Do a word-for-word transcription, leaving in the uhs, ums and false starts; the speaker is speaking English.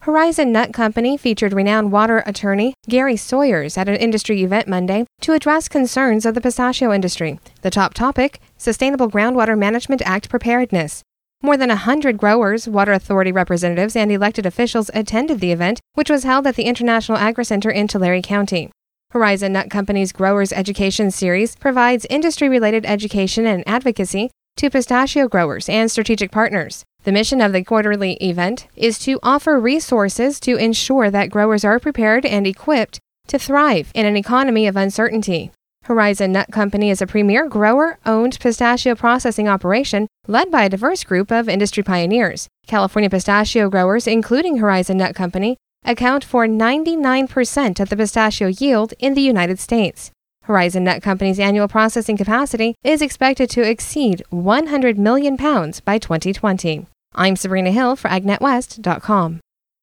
Horizon Nut Company featured renowned water attorney Gary Sawyers at an industry event Monday to address concerns of the pistachio industry. The top topic, Sustainable Groundwater Management Act preparedness. More than one hundred growers, water authority representatives, and elected officials attended the event, which was held at the International Agri-Center in Tulare County. Horizon Nut Company's Growers Education Series provides industry-related education and advocacy to pistachio growers and strategic partners. The mission of the quarterly event is to offer resources to ensure that growers are prepared and equipped to thrive in an economy of uncertainty. Horizon Nut Company is a premier grower-owned pistachio processing operation led by a diverse group of industry pioneers. California pistachio growers, including Horizon Nut Company, account for ninety-nine percent of the pistachio yield in the United States. Horizon Nut Company's annual processing capacity is expected to exceed one hundred million pounds by twenty twenty. I'm Sabrina Hill for Ag Net West dot com.